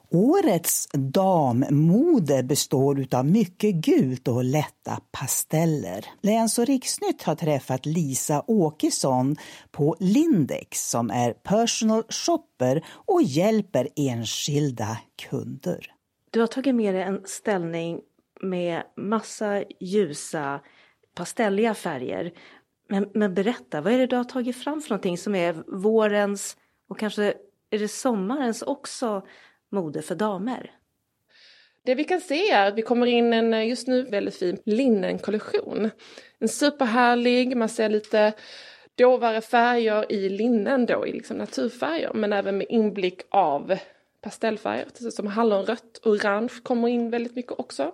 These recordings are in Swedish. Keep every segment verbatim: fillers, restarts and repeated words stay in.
Årets dammode består av mycket gult och lätta pasteller. Läns- och Riksnytt har träffat Lisa Åkesson på Lindex som är personal shopper och hjälper enskilda kunder. Du har tagit med dig en ställning med massa ljusa pastelliga färger. Men, men berätta, vad är det du har tagit fram för någonting som är vårens och kanske är det sommarens också mode för damer? Det vi kan se är att vi kommer in en just nu väldigt fin linnenkollektion. En superhärlig, man ser lite dovare färger i linnen då, i liksom naturfärger. Men även med inblick av pastellfärger, som hallonrött och orange kommer in väldigt mycket också.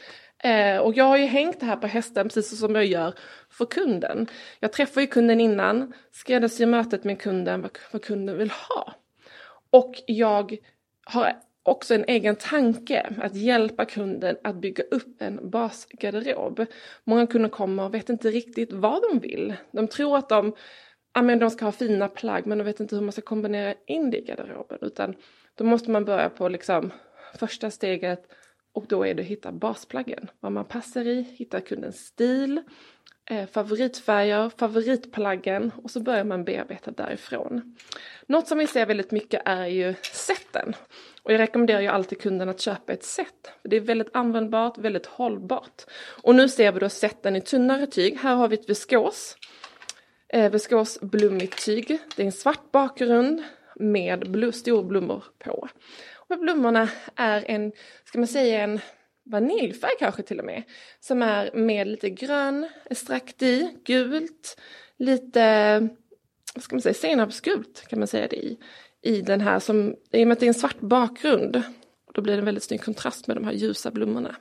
Eh, och jag har ju hängt det här på hästen precis som jag gör för kunden. Jag träffar ju kunden innan, skräddarsyr mötet med kunden, vad, vad kunden vill ha. Och jag har också en egen tanke att hjälpa kunden att bygga upp en basgarderob. Många kunder kommer och vet inte riktigt vad de vill. De tror att de, ja, men de ska ha fina plagg, men de vet inte hur man ska kombinera in det i garderoben. Utan då måste man börja på liksom första steget, och då är det att hitta basplaggen. Vad man passar i, hitta kundens stil, eh, favoritfärger, favoritplaggen, och så börjar man bearbeta därifrån. Något som vi ser väldigt mycket är ju sätten. Och jag rekommenderar ju alltid kunden att köpa ett set. För det är väldigt användbart, väldigt hållbart. Och nu ser vi då sätten i tunnare tyg. Här har vi ett viskos. Eh, viskos blommigt tyg. Det är en svart bakgrund med bl- stora blommor på. Och blommorna är en, ska man säga, en vaniljfärg kanske till och med. Som är med lite grön extrakt i, gult, lite, vad ska man säga, senapsgult kan man säga det i. I den här, som, i och med att det är en svart bakgrund. Då blir det en väldigt snygg kontrast med de här ljusa blommorna.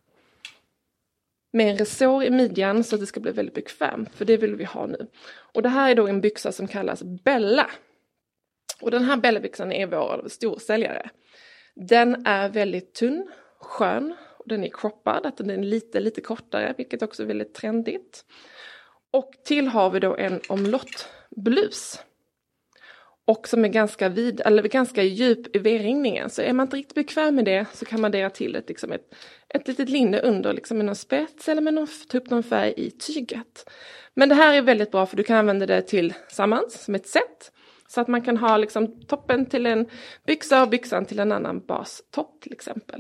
Med en resår i midjan så att det ska bli väldigt bekvämt. För det vill vi ha nu. Och det här är då en byxa som kallas Bella. Och den här Bella-byxan är vår storsäljare. Den är väldigt tunn, skön. Och den är croppad, att den är lite, lite kortare. Vilket också är väldigt trendigt. Och till har vi då en omlottblus. Och som är ganska vid, eller ganska djup i V-ringningen. Så är man inte riktigt bekväm med det så kan man dela till ett, liksom ett, ett litet linne under liksom med någon spets eller med någon, ta upp någon färg i tyget. Men det här är väldigt bra för du kan använda det tillsammans som ett set. Så att man kan ha liksom toppen till en byxa och byxan till en annan bastopp till exempel.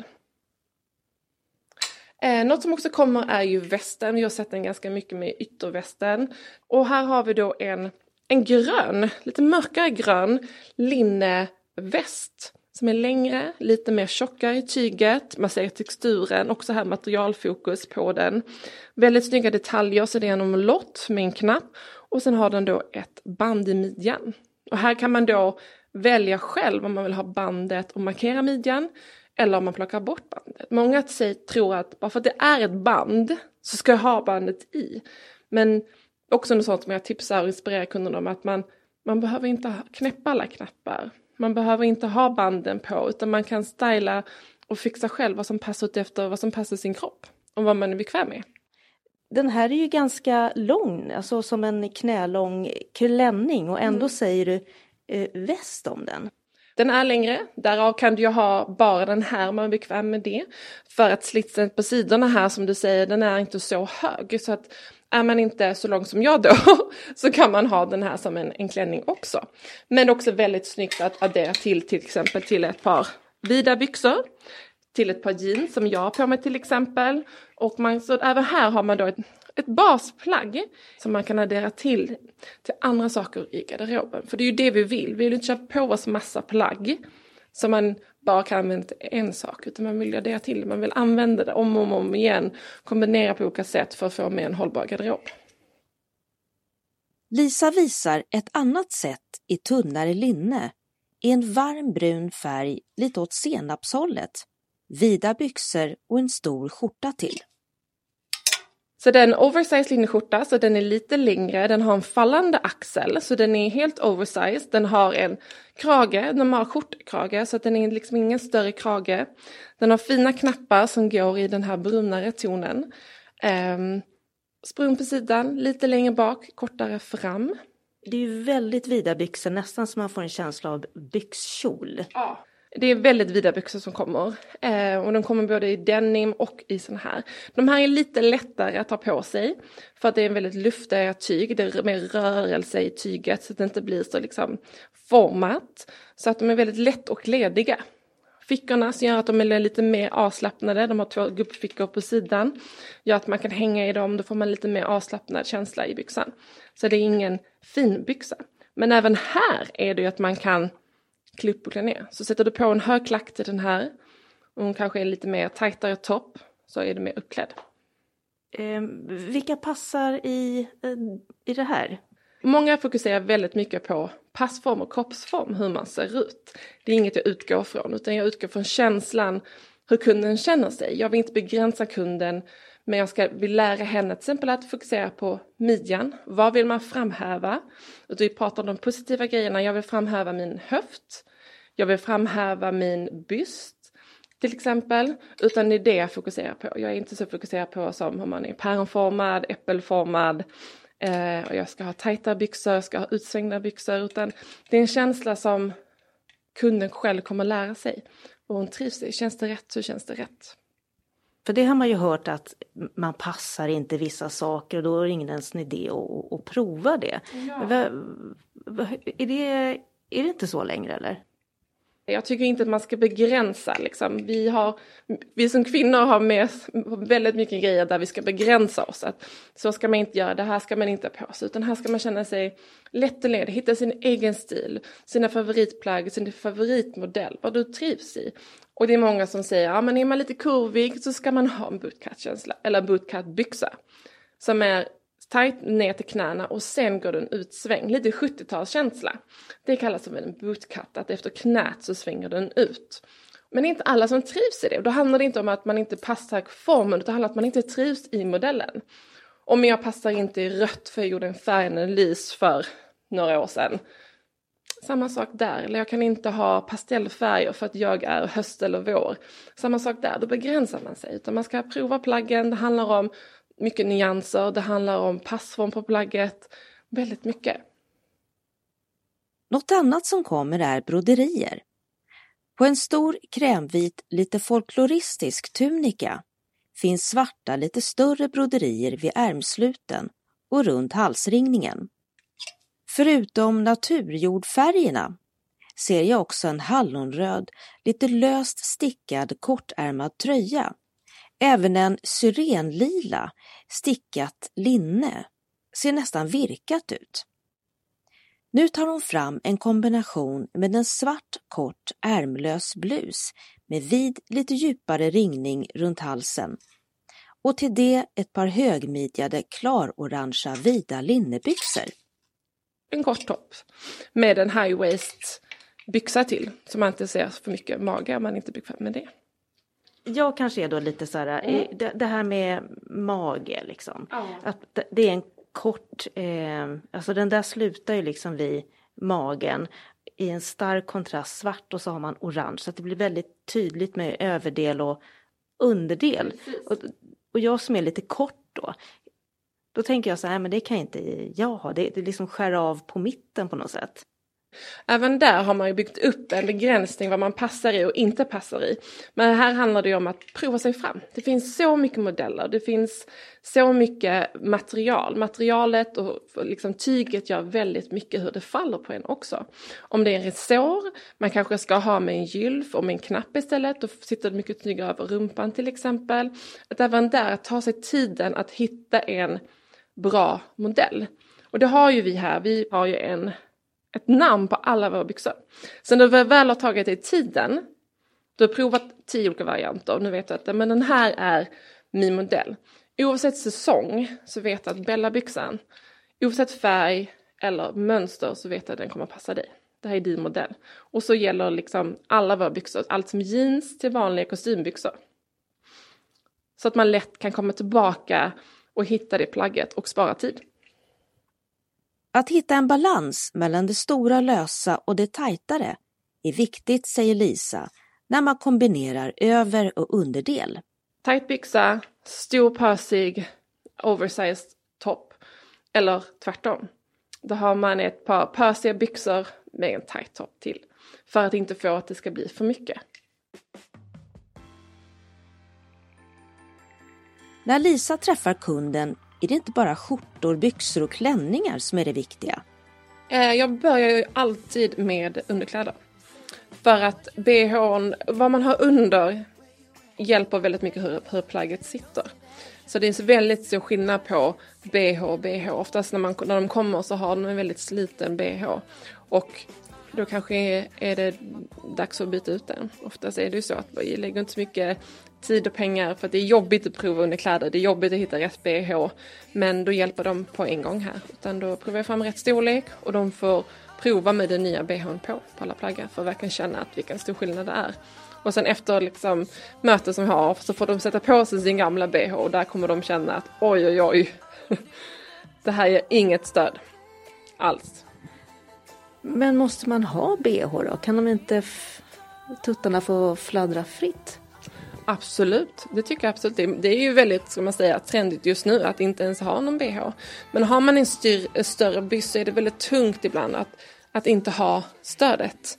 Eh, något som också kommer är ju västen. Vi har sett den ganska mycket med yttervästen. Och här har vi då en... En grön, lite mörkare grön linneväst som är längre, lite mer tjockare i tyget. Man ser texturen, också här materialfokus på den. Väldigt snygga detaljer, så det är en omlott med en knapp. Och sen har den då ett band i midjan. Och här kan man då välja själv om man vill ha bandet och markera midjan. Eller om man plockar bort bandet. Många säger, tror att bara för att det är ett band så ska jag ha bandet i. Men... Också något sånt som jag tipsar och inspirerar kunderna om, att man, man behöver inte knäppa alla knappar. Man behöver inte ha banden på, utan man kan styla och fixa själv vad som passar ut efter vad som passar sin kropp. Och vad man är bekväm med. Den här är ju ganska lång, alltså som en knälång klänning, och ändå mm. säger du eh, väst om den. Den är längre, därav kan du ju ha bara den här om man är bekväm med det. För att slitsen på sidorna här, som du säger, den är inte så hög. Så att är man inte så lång som jag då, så kan man ha den här som en, en klänning också. Men också väldigt snyggt att addera till till exempel till ett par vida byxor. Till ett par jeans som jag har på mig till exempel. Och man, så även här har man då ett, ett basplagg som man kan addera till till andra saker i garderoben. För det är ju det vi vill. Vi vill inte köpa på oss massa plagg som man bara kan använda till en sak. Utan man vill addera till det. Man vill använda det om och om, om igen. Kombinera på olika sätt för att få med en hållbar garderob. Lisa visar ett annat sätt i tunnare linne. I en varm brun färg lite åt senapshållet. Vida byxor och en stor skjorta till. Så det är en oversized linneskjorta, så den är lite längre. Den har en fallande axel, så den är helt oversized. Den har en krage, en normal skjortkrage, så att den är liksom ingen större krage. Den har fina knappar som går i den här brunare tonen. Um, sprung på sidan, lite längre bak, kortare fram. Det är ju väldigt vida byxor, nästan som man får en känsla av byxkjol. Ja. Det är väldigt vida byxor som kommer. Eh, och de kommer både i denim och i sån här. De här är lite lättare att ta på sig. För att det är en väldigt luftigare tyg. Det är mer rörelse i tyget. Så att det inte blir så liksom format. Så att de är väldigt lätt och lediga. Fickorna som gör att de är lite mer avslappnade. De har två gubbfickor på sidan. Gör att man kan hänga i dem. Då får man lite mer avslappnad känsla i byxan. Så det är ingen fin byxa. Men även här är det ju att man kan klä upp och klä ner. Så sätter du på en hög klack till den här. Och hon kanske är lite mer tajtare topp. Så är det mer uppklädd. Eh, vilka passar i, i det här? Många fokuserar väldigt mycket på passform och kroppsform. Hur man ser ut. Det är inget jag utgår från. Utan jag utgår från känslan. Hur kunden känner sig. Jag vill inte begränsa kunden. Men jag ska vill lära henne till exempel att fokusera på midjan. Vad vill man framhäva? Och vi pratar om de positiva grejerna. Jag vill framhäva min höft. Jag vill framhäva min byst. Till exempel. Utan det är det jag fokuserar på. Jag är inte så fokuserad på som om man är päronformad, äppelformad. Eh, och jag ska ha tajta byxor. Jag ska ha utsvängda byxor. Utan det är en känsla som kunden själv kommer lära sig. Och hon trivs i. Känns det rätt så känns det rätt. För det har man ju hört att man passar inte vissa saker och då är det ingen ens idé att, att prova det. Ja. Är det. Är det inte så längre eller? Jag tycker inte att man ska begränsa. Liksom. Vi, har, vi som kvinnor har med väldigt mycket grejer där vi ska begränsa oss. Att så ska man inte göra, det här ska man inte på sig. Utan här ska man känna sig lätt och ledig, hitta sin egen stil, sina favoritplagg, sin favoritmodell, vad du trivs i. Och det är många som säger, ja men är man lite kurvig så ska man ha en bootcut-känsla. Eller en bootcut-byxa. Som är tajt ner till knäna och sen går den ut sväng. Lite sjuttiotalskänsla. Det kallas som en bootcut. Att efter knät så svänger den ut. Men det är inte alla som trivs i det. Då handlar det inte om att man inte passar formen. Utan det handlar om att man inte trivs i modellen. Om jag passar inte i rött för jag gjorde en färganalys för några år sedan. Samma sak där. Eller jag kan inte ha pastellfärger för att jag är höst eller vår. Samma sak där. Då begränsar man sig. Utan man ska prova plaggen. Det handlar om mycket nyanser. Det handlar om passform på plagget. Väldigt mycket. Något annat som kommer är broderier. På en stor krämvit, lite folkloristisk tunika finns svarta, lite större broderier vid ärmsluten och runt halsringningen. Förutom naturjordfärgerna ser jag också en hallonröd, lite löst stickad kortärmad tröja. Även en syrenlila stickat linne ser nästan virkat ut. Nu tar hon fram en kombination med en svart kort ärmlös blus med vid lite djupare ringning runt halsen. Och till det ett par högmidjade klarorangea vida linnebyxor. En kort topp med en high waist byxa till. Så man inte ser för mycket mage om man inte är bekväm med det. Jag kanske är då lite så här, mm. det, det här med mage liksom. Ja. Att det är en kort, eh, alltså den där slutar ju liksom vid magen i en stark kontrast svart och så har man orange. Så att det blir väldigt tydligt med överdel och underdel. Och, och jag som är lite kort då, då tänker jag så här, men det kan inte jag ha. Det, det liksom skär av på mitten på något sätt. Även där har man ju byggt upp en begränsning vad man passar i och inte passar i. Men här handlar det ju om att prova sig fram. Det finns så mycket modeller, det finns så mycket material. Materialet och liksom tyget gör väldigt mycket hur det faller på en också. Om det är en resår, man kanske ska ha med en gylf och med en knapp istället. Då sitter det mycket tyg över rumpan till exempel. Att även där ta sig tiden att hitta en bra modell. Och det har ju vi här, vi har ju en... ett namn på alla våra byxor. Sen när vi väl har tagit i tiden, du har provat tio olika varianter. Nu vet du att men den här är min modell. Oavsett säsong så vet du att Bella-byxan, oavsett färg eller mönster så vet du att den kommer passa dig. Det här är din modell. Och så gäller liksom alla våra byxor. Allt som jeans till vanliga kostymbyxor. Så att man lätt kan komma tillbaka och hitta det plagget och spara tid. Att hitta en balans mellan det stora lösa och det tajtare är viktigt, säger Lisa, när man kombinerar över- och underdel. Tajt byxa, stor pösig, oversized topp eller tvärtom. Då har man ett par pösiga byxor med en tajt topp till. för att inte få att det ska bli för mycket. När Lisa träffar kunden är det inte bara skjortor, byxor och klänningar som är det viktiga. Jag börjar ju alltid med underkläder. För att B H:n, vad man har under, hjälper väldigt mycket hur, hur plagget sitter. Så det är väldigt stor skillnad på B H och B H. Oftast när, man, när de kommer så har de en väldigt sliten B H. Och då kanske är, är det dags att byta ut den. Oftast är det ju så att vi lägger inte så mycket tid och pengar för att det är jobbigt att prova underkläder. Det är jobbigt att hitta rätt B H. Men då hjälper de på en gång här. Utan då provar jag fram rätt storlek och de får prova med den nya B H:n på, på alla plaggar. För att verkligen känna att vilken stor skillnad det är. Och sen efter liksom, mötet som vi har så får de sätta på sig sin gamla B H. Och där kommer de känna att oj oj oj. Det här är inget stöd alls. Men måste man ha B H då? Kan de inte f- tuttarna få fladdra fritt? Absolut, det tycker jag absolut. Det, det är ju väldigt, ska man säga, trendigt just nu att inte ens ha någon B H. Men har man en styr, större byss så är det väldigt tungt ibland att, att inte ha stödet.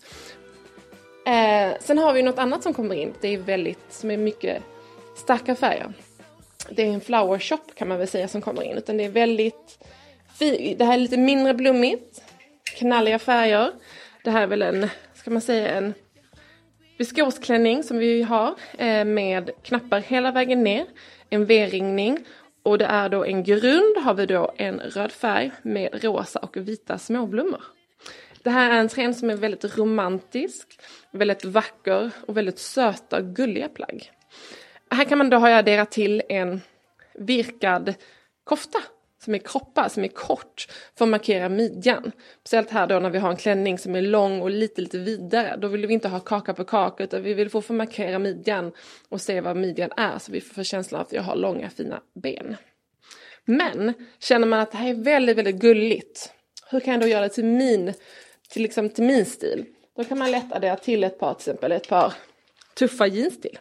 Eh, sen har vi något annat som kommer in. Det är väldigt, som är mycket starka färger. Det är en flower shop kan man väl säga som kommer in. Utan det är väldigt, det här är lite mindre blommigt. Knalliga färger. Det här är väl en, ska man säga, en viskosklänning som vi har eh, med knappar hela vägen ner. En V-ringning. Och det är då en grund, har vi då en röd färg med rosa och vita småblommor. Det här är en trend som är väldigt romantisk, väldigt vacker och väldigt söta och gulliga plagg. Här kan man då ha adderat till en virkad kofta som är kroppad, som är kort för att markera midjan. Speciellt här då när vi har en klänning som är lång och lite lite vidare. Då vill vi inte ha kaka på kaka utan vi vill få för markera midjan och se vad midjan är så vi får känslan av att jag har långa fina ben. Men känner man att det här är väldigt väldigt gulligt. Hur kan jag då göra det till min, till liksom till min stil? Då kan man lätt addera till ett par, till exempel ett par tuffa jeans till.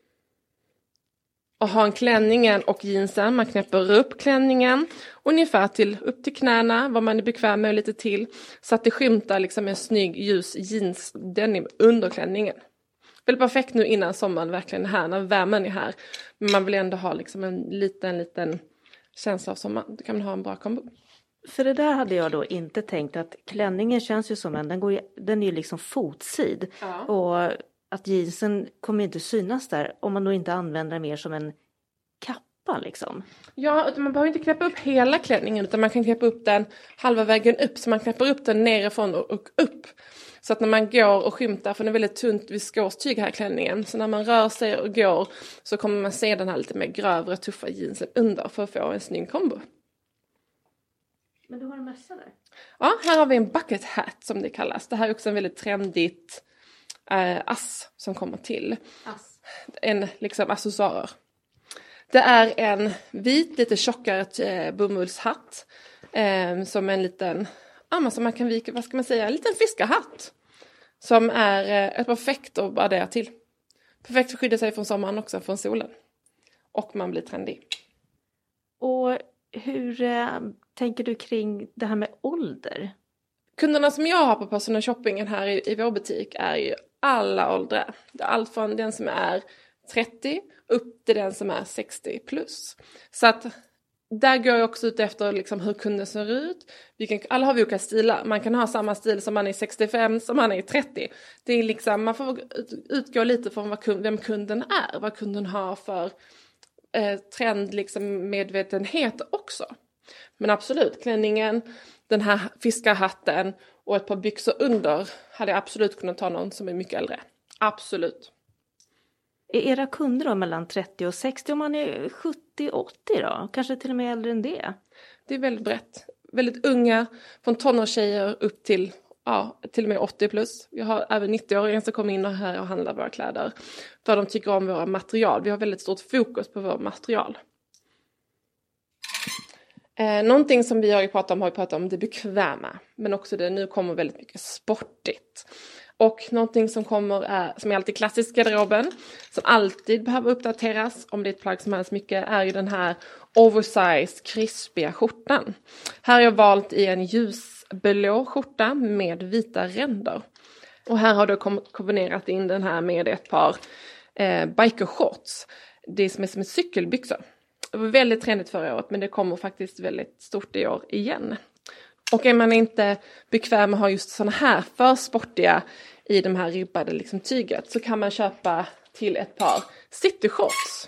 Och ha en klänningen och jeansen. Man knäpper upp klänningen ungefär till, upp till knäna. Vad man är bekväm med lite till. Så att det skymtar liksom en snygg ljus jeans denim under klänningen. Väldigt perfekt nu innan sommaren verkligen är här. När värmen är här. Men man vill ändå ha liksom en liten liten känsla av sommar. Då kan man ha en bra kombo. För det där hade jag då inte tänkt att klänningen känns ju som en, den, går ju, den är ju liksom fotsid. Ja. Och att jeansen kommer inte synas där om man då inte använder den mer som en kappa liksom. Ja, utan man behöver inte knäppa upp hela klänningen utan man kan knäppa upp den halva vägen upp. Så man knäpper upp den nerifrån och, och upp. Så att när man går och skymtar, för den är väldigt tunt viskostyg här klänningen. Så när man rör sig och går så kommer man se den här lite mer grövre, tuffa jeansen under för att få en snygg kombo. Men du har en mössa där? Ja, här har vi en bucket hat som det kallas. Det här är också en väldigt trendigt eh, ass som kommer till. Ass? En liksom accessoarer. Det är en vit, lite tjockare eh, bomullshatt. Eh, som en liten, ja men som man kan vika, vad ska man säga, en liten fiskarhatt. Som är eh, ett perfekt att addera till. Perfekt att skydda sig från sommaren också, från solen. Och man blir trendig. Och hur eh, tänker du kring det här med ålder? Kunderna som jag har på personal shoppingen här i, i vår butik är ju alla åldrar. Det är allt från den som är trettio upp till den som är sextio plus. Så att där går jag också ut efter liksom hur kunden ser ut. Vi kan, alla har vi olika stilar. Man kan ha samma stil som man är sextiofem som man är trettio. Det är liksom, man får utgå lite från vad kund, vem kunden är. Vad kunden har för eh, trend liksom medvetenhet också. Men absolut, klänningen, den här fiskarhatten och ett par byxor under hade jag absolut kunnat ta någon som är mycket äldre. Absolut. Är era kunder då mellan trettio och sextio, om man är sjuttio åttio då? Kanske till och med äldre än det? Det är väldigt brett. Väldigt unga, från tonårstjejer upp till, ja, till och med åttio plus. Vi har även nittio-åringar som kommer in och här och handlar våra kläder. För de tycker om våra material. Vi har väldigt stort fokus på våra material. Eh, någonting som vi har ju pratat om har ju pratat om det bekväma. Men också det nu kommer väldigt mycket sportigt. Och någonting som kommer är, som är alltid klassisk i garderoben. Som alltid behöver uppdateras om det är ett plagg som används mycket. Är ju den här oversized krispiga skjortan. Här har jag valt i en ljusblå skjorta med vita ränder. Och här har du kombinerat in den här med ett par eh, bikershorts. Det som är som en cykelbyxor. Det var väldigt trendigt förra året, men det kommer faktiskt väldigt stort i år igen. Och är man inte bekväm med att ha just sådana här för sportiga i de här ribbade liksom tyget, så kan man köpa till ett par cityshorts.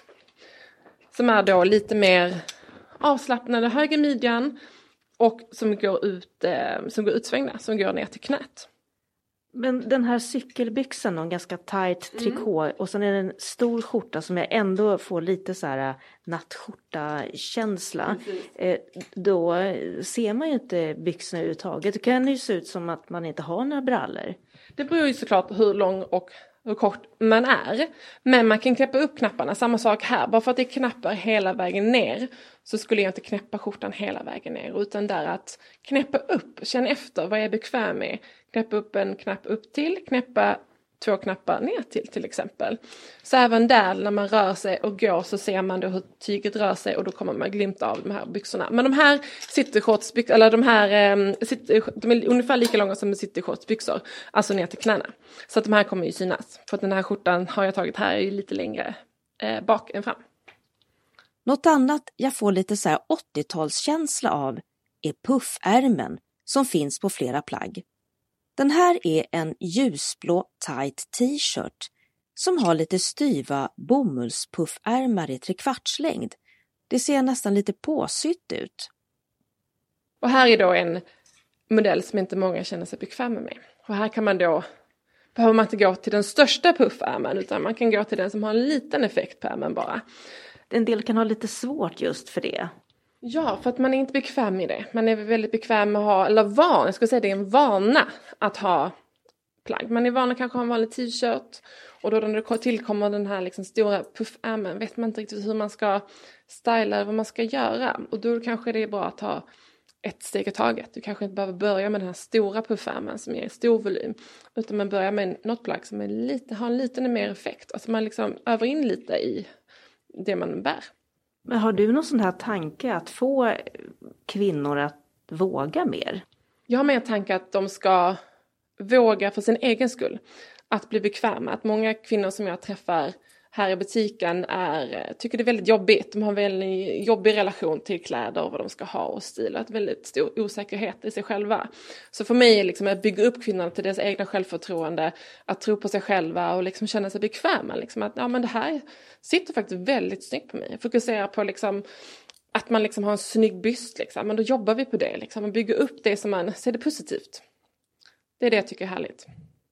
Som är då lite mer avslappnade, höger midjan och som går ut, eh, som går utsvängda, som går ner till knät. Men den här cykelbyxan och en ganska tight trikå mm. och sen är det en stor skjorta som jag ändå får lite så här nattskjorta-känsla. Eh, då ser man ju inte byxorna överhuvudtaget. Det kan ju se ut som att man inte har några brallor. Det beror ju såklart på hur lång och hur kort man är. Men man kan knäppa upp knapparna. Samma sak här. Bara för att det knappar hela vägen ner så skulle jag inte knäppa skjortan hela vägen ner. Utan där att knäppa upp. Känn efter vad jag är bekväm med. Knäppa upp en knapp upp till. Knäppa två knappar ner till till exempel. Så även där när man rör sig och går så ser man då hur tyget rör sig. Och då kommer man glimta av de här byxorna. Men de här cityshortsbyxor, eller de här de är ungefär lika långa som cityshortsbyxor. Alltså ner till knäna. Så att de här kommer ju synas. För att den här skjortan har jag tagit här är lite längre eh, bak än fram. Något annat jag får lite så här åttiotalskänsla av är puffärmen som finns på flera plagg. Den här är en ljusblå tight t-shirt som har lite styva bomullspuffärmar i trekvartslängd. Det ser nästan lite påsytt ut. Och här är då en modell som inte många känner sig bekväma med. Och här kan man då, behöver man inte gå till den största puffärmen utan man kan gå till den som har en liten effekt på ärmen bara. En del kan ha lite svårt just för det. Ja, för att man är inte bekväm i det. Man är väldigt bekväm med att ha, eller van, jag skulle säga det är en vana att ha plagg. Man är van att kanske ha en vanlig t-shirt. Och då när det tillkommer den här liksom stora puffärmen vet man inte riktigt hur man ska styla, vad man ska göra. Och då kanske det är bra att ha ett steg i taget. Du kanske inte behöver börja med den här stora puffärmen som ger stor volym. Utan man börjar med något plagg som är lite, har en liten mer effekt. Alltså man liksom övar in lite i det man bär. Men har du någon sån här tanke att få kvinnor att våga mer? Jag har mer tanke att de ska våga för sin egen skull. Att bli bekväma. Att många kvinnor som jag träffar här i butiken är, tycker det är väldigt jobbigt. De har en väldigt jobbig relation till kläder och vad de ska ha och stil. Att väldigt stor osäkerhet i sig själva. Så för mig är liksom att bygga upp kvinnorna till deras egna självförtroende. Att tro på sig själva och liksom känna sig bekväma. Liksom att ja, men det här sitter faktiskt väldigt snyggt på mig. Fokusera på liksom att man liksom har en snygg byst. Liksom. Men då jobbar vi på det. Liksom. Man bygger upp det som man ser det positivt. Det är det jag tycker är härligt.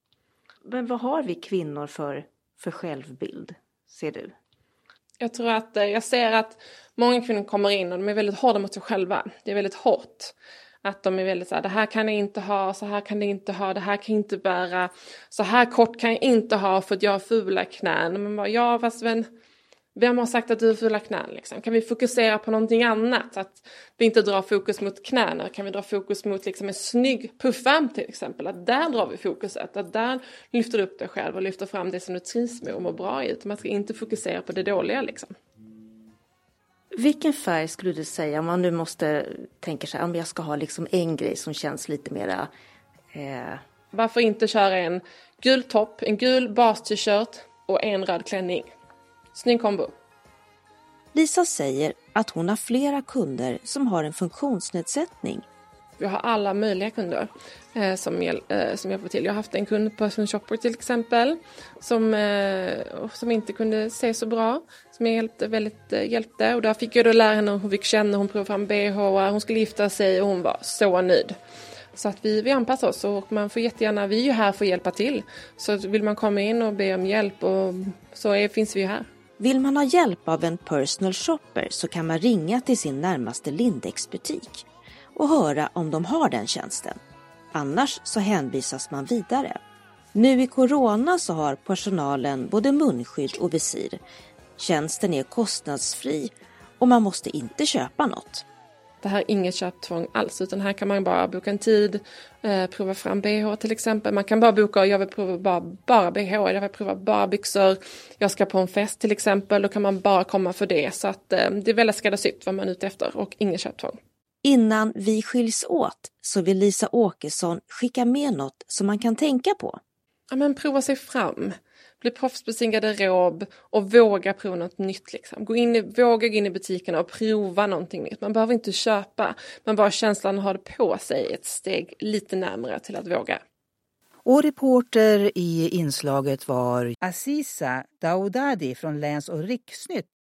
Men vad har vi kvinnor för, för självbild? Ser du? Jag tror att jag ser att många kvinnor kommer in och de är väldigt hårda mot sig själva. Det är väldigt hårt. Att de är väldigt så här, det här kan jag inte ha, så här kan jag inte ha, det här kan jag inte bära. Så här kort kan jag inte ha för att jag har fula knän. Men bara, ja, fast vem, vem har sagt att du har fula knän? Liksom? Kan vi fokusera på någonting annat? Att vi inte drar fokus mot knäna. Kan vi dra fokus mot liksom en snygg puffärm till exempel? Att där drar vi fokuset. Att där lyfter du upp dig själv och lyfter fram det som du trivs med och mår bra i. Man ska inte fokusera på det dåliga liksom. Vilken färg skulle du säga om man nu måste tänka sig att jag ska ha liksom en grej som känns lite mera... Eh... Varför inte köra en gul topp, en gul bas-t-shirt och en röd klänning? Snygg kombo. Lisa säger att hon har flera kunder som har en funktionsnedsättning. Jag har alla möjliga kunder eh, som, hjäl- eh, som hjälper till. Jag har haft en kund på Person Shopper till exempel som, eh, som inte kunde se så bra. Som jag hjälpte, väldigt eh, hjälpte. Och där fick jag då lära henne hur hon fick känna. Hon provade fram B H. Hon skulle gifta sig och hon var så nöjd. Så att vi, vi anpassar oss och man får jättegärna, vi är ju här för att hjälpa till. Så vill man komma in och be om hjälp och så är, finns vi ju här. Vill man ha hjälp av en personal shopper så kan man ringa till sin närmaste Lindex-butik och höra om de har den tjänsten. Annars så hänvisas man vidare. Nu i corona så har personalen både munskydd och visir. Tjänsten är kostnadsfri och man måste inte köpa något. Det här är inget köptvång alls utan här kan man bara boka en tid, eh, prova fram B H till exempel. Man kan bara boka, jag vill prova bara, bara B H, jag vill prova bara byxor. Jag ska på en fest till exempel, då kan man bara komma för det. Så att eh, det är väldigt skräddarsytt vad man är ute efter och inget köptvång. Innan vi skiljs åt så vill Lisa Åkesson skicka med något som man kan tänka på. ja, men prova sig fram. Bli proffs på sin garderob och våga prova något nytt. Liksom. Gå in i, våga gå in i butikerna och prova någonting nytt. Man behöver inte köpa, man bara känslan har det på sig ett steg lite närmare till att våga. Och reporter i inslaget var Aziza Daudadi från Läns- och Riksnytt.